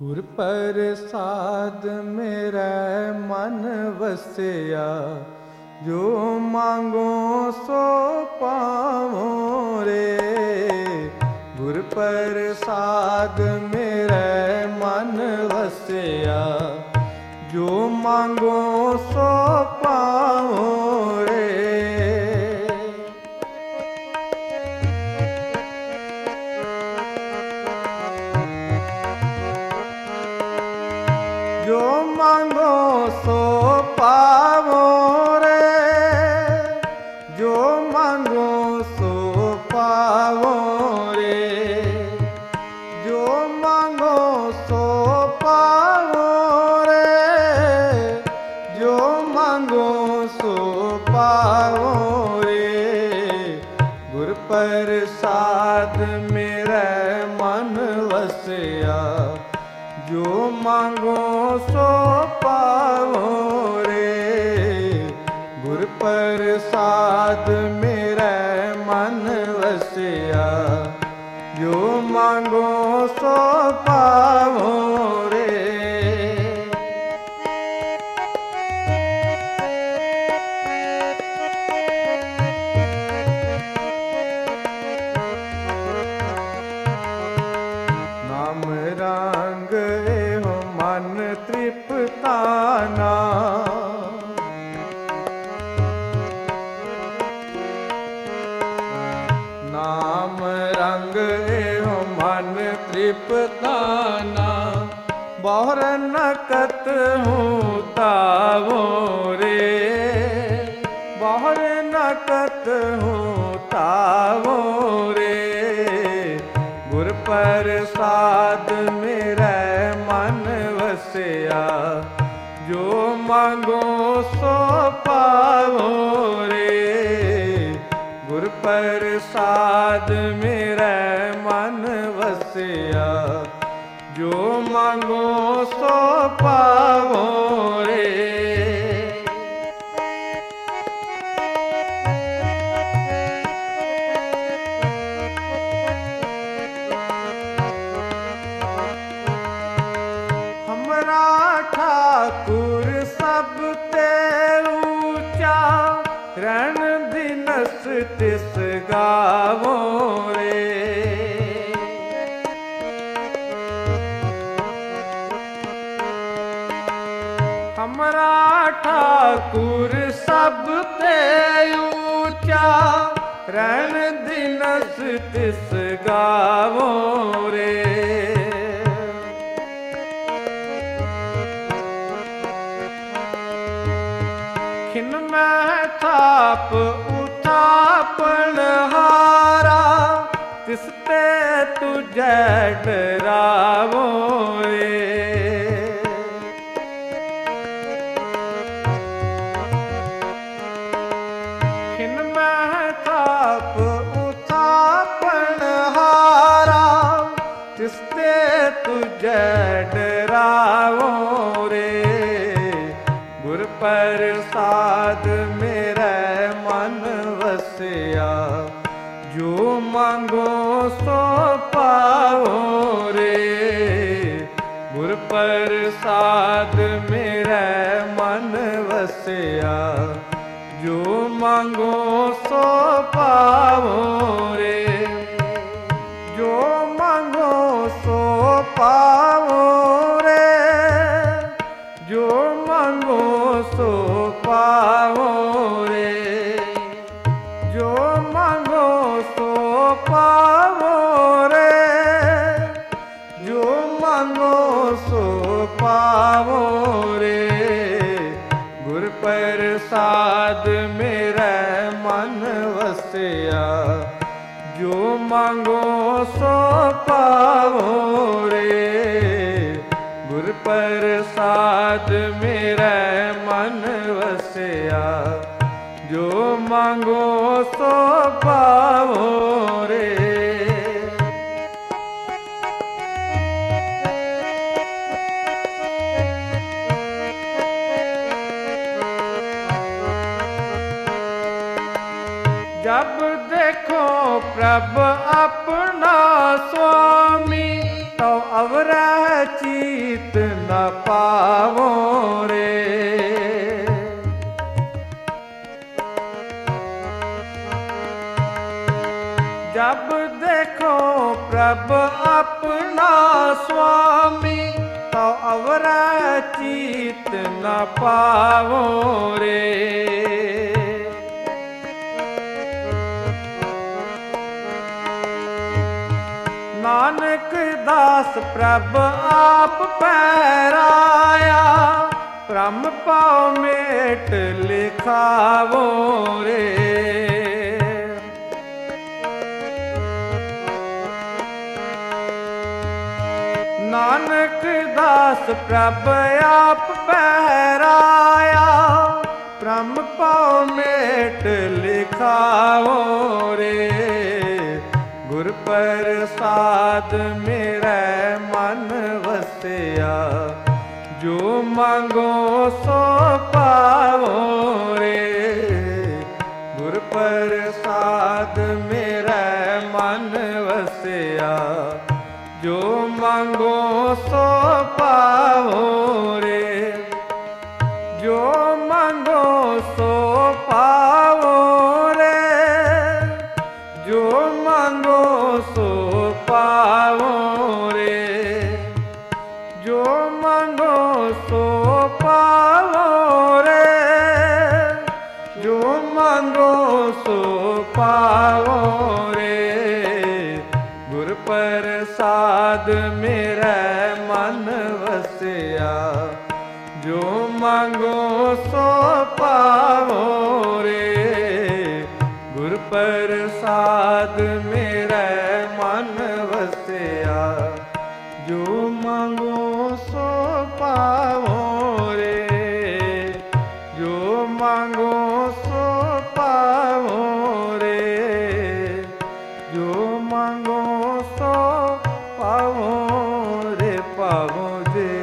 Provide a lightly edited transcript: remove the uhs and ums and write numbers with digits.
ਗੁਰ ਪ੍ਰਸਾਦ ਮੇਰਾ ਮਨ ਵਸਿਆ, ਜੋ ਮੰਗੋ ਸੋ ਪਾਵੋ ਰੇ। ਗੁਰ ਪ੍ਰਸਾਦ ਮੇਰਾ ਮਨ ਵਸਿਆ, ਜੋ ਮੰਗੋ ਸੋ ਪਾਵੋ ਰੇ। ਜੋ ਮੰਗੋ ਸੋ ਪਾਵੋ ਰੇ, ਜੋ ਮੰਗੋ ਸੋ ਪਾਵੋ ਰੇ। ਜੋ ਮੰਗੋ ਸੋ ਪਾਵੋ ਰੇ, ਜੋ ਮੰਗੋ ਸੋ ਪਾਵੋ ਰੇ। ਗੁਰ ਪ੍ਰਸਾਦ ਮੇਰਾ ਮਨ ਵਸਿਆ, ਜੋ ਮੰਗੋ ਸੋ ਪਾਵੋ ਰੇ। ਗੁਰ ਪ੍ਰਸਾਦ ਮੇਰਾ ਮਨ ਵਸਿਆ, ਜੋ ਮੰਗੋ ਸੋ ਪਾਵੋ ਰੇ। ਨਾਮ ਰੰਗ ਇਹੋ ਮਨ ਤ੍ਰਿਪਤਾਨਾ, ਨਾਮ ਰੰਗ ਇਹੋ ਮਨ ਤ੍ਰਿਪਤਾਨਾ। ਬਹੁਰ ਨਕਤ ਹੂੰ ਤਾਵੋ ਰੇ, ਬਹੁਰ ਨਕਤ ਹੂੰ ਤਾਵੋ ਰੇ। ਗੁਰ ਪ੍ਰਸਾਦ ਮੇਰਾ ਮਨ ਵਸਿਆ, ਜੋ ਮੰਗੋ ਸੋ ਪਾਵੋ ਰੇ। ਗੁਰ ਪ੍ਰਸਾਦ ਮੇਰਾ ਮਨ ਵਸਿਆ, ਜੋ ਮੰਗੋ ਸੋ ਪਾਵੋ ਰੇ। ठाकुर सब ते ऊंचा, रण दिनस तिस गावो रे। हमरा ठाकुर सब ते ऊंचा, रण दिनस तिस गावो रे। खिन मैं थाप उथापन हारा, तिस ते तुझे डरावो रे। खिन मैं थाप उथापन हारा, तिस ते तुझे डरावो रे। गुर प्रसाद मेरा मन वसिया, जो मांगो सो पावो रे। गुर प्रसाद मेरा मन वसिया, जो मांगो सो पावो रे। जो मांगो सो पावो रे, जो मांगो सो पावो रे। जो मांगो सो पावो रे, जो मांगो सो पावो रे। गुर प्रसाद मेरा मन वसिया, जो मांगो सो पावो रे। गुर प्रसाद मेरा मन वसिया, जो मांगो सो पावो रे। जब देखो प्रभ अपना स्वामी, तो अवरह ची पावो रे। जब देखो प्रभु अपना स्वामी, तो अवरा चीत न पावो रे। नानक दास प्रभ आप पैराया, ब्रह्म पाओ मेट लिखावो रे। नानक दास प्रभ आप पैराया, ब्रह्म पाओ मेट लिखावो रे। गुर प्रसाद मेरे मन वसिया, जो मांगो सो पावो रे। गुर प्रसाद मेरे मन वसिया, जो मांगो सो पावो रे। जो मांगो सो पावो रे। जो मांगो सो पावो रे। जो मांगो सो पावो रे। जो मांगो सो पावो रे। गुर प्रसाद मेरा मन वसिया, जो मांगो सो पावो रे। गुर प्रसाद मेरा मन वसिया, जो मांगो सो पावो रे। जो मांगो सो पावो रे। जो मांगो सो पावो रे, पावो जे।